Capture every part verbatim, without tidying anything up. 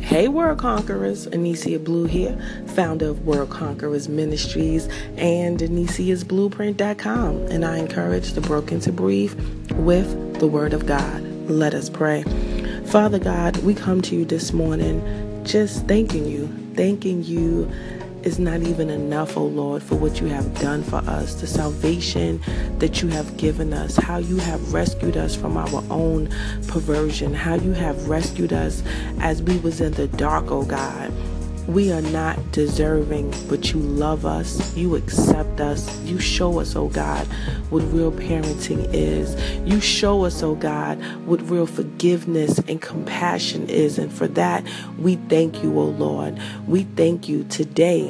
Hey World Conquerors, Anicia Blue here, founder of World Conquerors Ministries and Anicias Blueprint dot com, and I encourage the broken to breathe with the Word of God. Let us pray. Father God, we come to you this morning just thanking you, thanking you is not even enough, oh Lord, for what you have done for us, the salvation that you have given us, how you have rescued us from our own perversion, how you have rescued us as we was in the dark, oh God. We are not deserving, but you love us, you accept us, you show us, oh God, what real parenting is. You show us, oh God, what real forgiveness and compassion is. And for that, we thank you, oh Lord. We thank you today,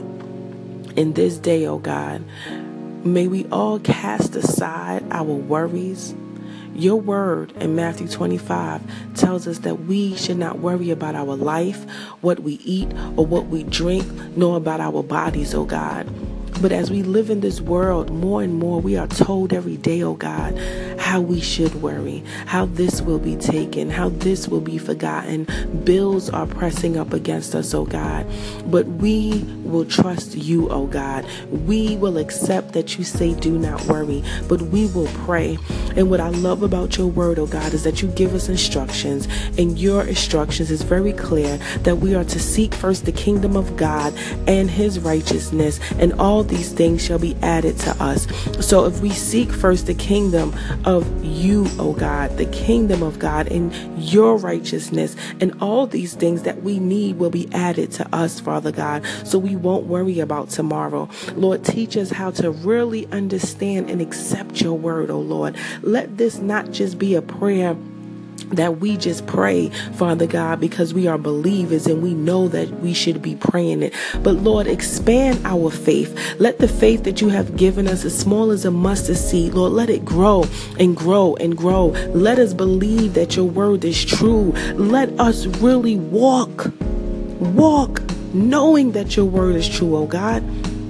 in this day, oh God. May we all cast aside our worries. Your word in Matthew twenty-five tells us that we should not worry about our life, what we eat, or what we drink, nor about our bodies, oh God. But as we live in this world, more and more we are told every day, oh God, how we should worry, how this will be taken, how this will be forgotten. Bills are pressing up against us, oh God. But we will trust you, oh God. We will accept that you say do not worry, but we will pray. And what I love about your word, oh God, is that you give us instructions, and your instructions is very clear that we are to seek first the kingdom of God and his righteousness, and all these things shall be added to us. So if we seek first the kingdom of you, oh God, the kingdom of God and your righteousness, and all these things that we need will be added to us, Father God, so we won't worry about tomorrow. Lord, teach us how to really understand and accept your word, oh Lord. Let this not just be a prayer that we just pray, Father God, because we are believers and we know that we should be praying it. But Lord, expand our faith. Let the faith that you have given us, as small as a mustard seed, Lord, let it grow and grow and grow. Let us believe that your word is true. Let us really walk, walk, knowing that your word is true, oh God.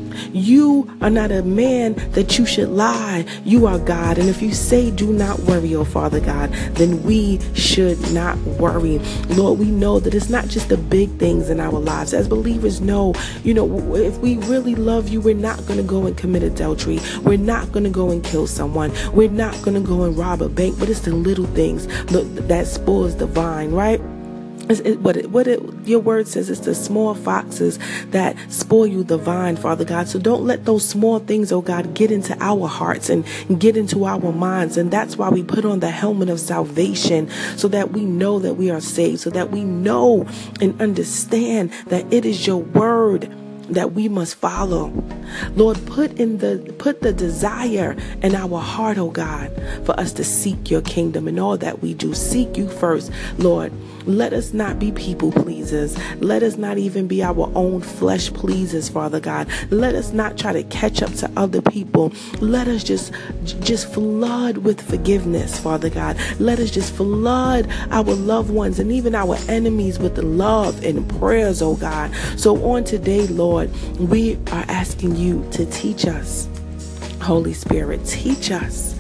You are not a man that you should lie. You are God. And if you say do not worry, oh Father God, then we should not worry. Lord, we know that it's not just the big things in our lives. As believers know, you know, if we really love you, we're not going to go and commit adultery. We're not going to go and kill someone. We're not going to go and rob a bank. But it's the little things that spoils the vine, right? It, what it, what it, your word says, it's the small foxes that spoil you the vine, Father God. So don't let those small things, oh God, get into our hearts and get into our minds. And that's why we put on the helmet of salvation, so that we know that we are saved, so that we know and understand that it is your word that we must follow. Lord, put in the put the desire in our heart, oh God, for us to seek your kingdom in all that we do. Seek you first, Lord. Let us not be people pleasers. Let us not even be our own flesh pleasers, Father God. Let us not try to catch up to other people. Let us just just flood with forgiveness, Father God. Let us just flood our loved ones and even our enemies with the love and prayers, oh God. So on today, Lord, we are asking you to teach us. Holy Spirit, teach us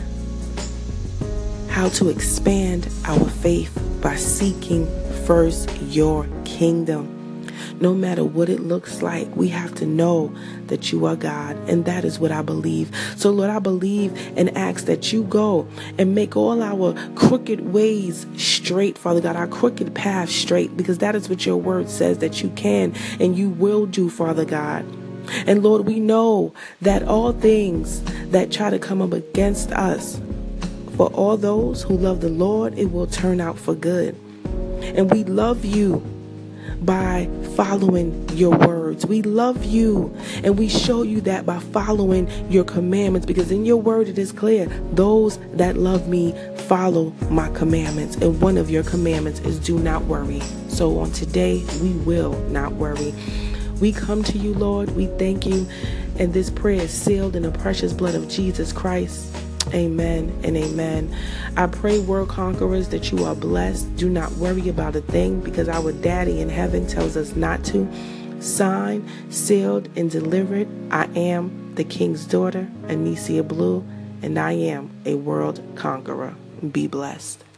how to expand our faith by seeking first your kingdom. No matter what it looks like, we have to know that you are God, and that is what I believe. So Lord, I believe and ask that you go and make all our crooked ways straight, Father God, our crooked path straight, because that is what your word says that you can and you will do, Father God. And Lord, we know that all things that try to come up against us, for all those who love the Lord, it will turn out for good. And we love you by following your words. We love you, and we show you that by following your commandments, because in your word it is clear, those that love me follow my commandments, and one of your commandments is do not worry. So on today, we will not worry. We come to you, Lord. We thank you, and this prayer is sealed in the precious blood of Jesus Christ. Amen and amen. I pray, World Conquerors, that you are blessed. Do not worry about a thing, because our Daddy in heaven tells us not to. Signed, sealed, and delivered, I am the King's daughter, Anicia Blue, and I am a World Conqueror. Be blessed.